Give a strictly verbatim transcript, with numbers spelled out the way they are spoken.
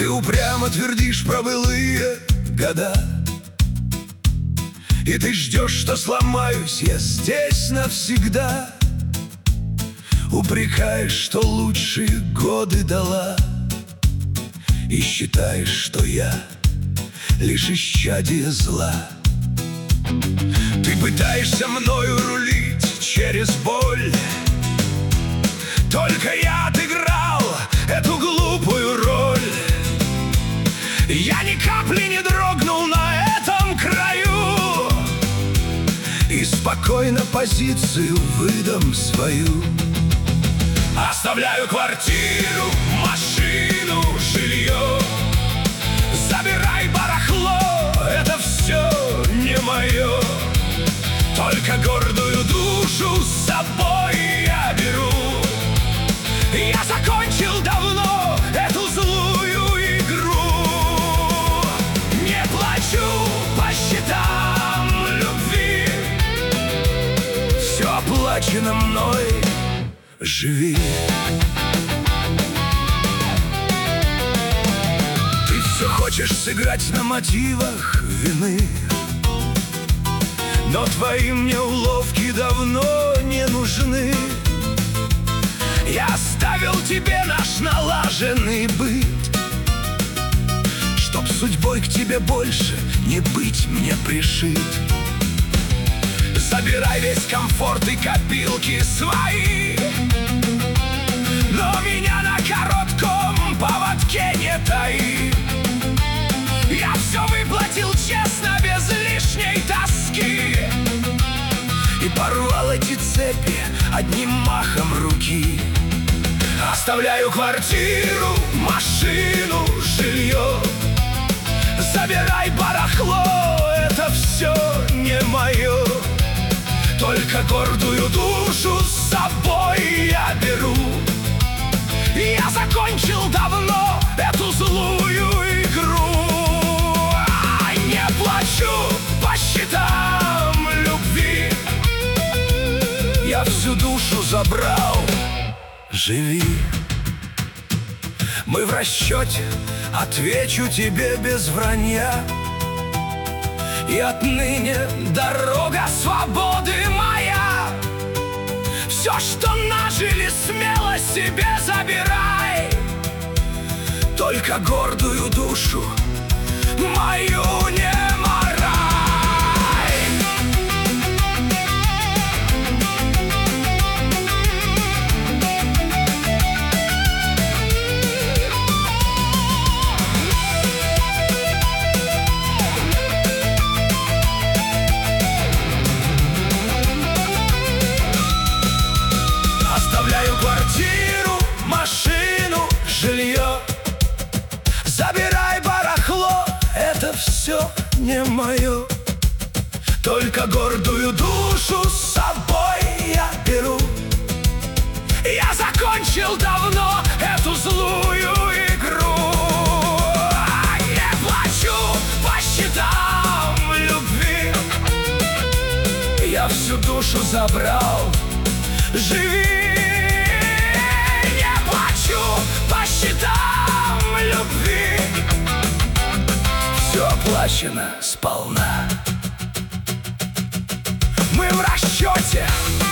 Ты упрямо твердишь про былые года, и ты ждешь, что сломаюсь я здесь навсегда. Упрекаешь, что лучшие годы дала, и считаешь, что я лишь исчадие зла. Ты пытаешься мною рулить через боль, только я отыграл эту глупую роль. Я ни капли не дрогнул на этом краю, и спокойно позицию выдам свою. Оставляю квартиру, машину, жилье. Забирай барахло, это все не мое. Только гордую душу с собой я беру. Я закончил давно эту злую игру. Не плачу по счетам любви, все оплачено мной, живи. Ты все хочешь сыграть на мотивах вины, но твои мне уловки давно не нужны. Я оставил тебе наш налаженный быт, чтоб судьбой к тебе больше не быть мне пришит. Забирай весь комфорт и копилки свои, но меня на коротком поводке не таи. Я все выплатил честно, без лишней тоски, и порвал эти цепи одним махом руки. Оставляю квартиру, машину, жилье. Забирай барахло, это все не мое. Только гордую душу с собой я беру. Я закончил давно эту злую игру. Не плачу по счетам любви, я всю душу забрал, живи. Мы в расчете, отвечу тебе без вранья, и отныне дорога свободы моя. Все, что нажили, смело себе забирай, только гордую душу мою не морай. Оставляю квартиру, машину, жилье. Забирай барахло, это все не мое. Только гордую душу с собой я беру. Я закончил давно эту злую игру. Не плачу по счетам любви, я всю душу забрал, живи. Не плачу по счетам любви, все оплачено сполна. Мы в расчете,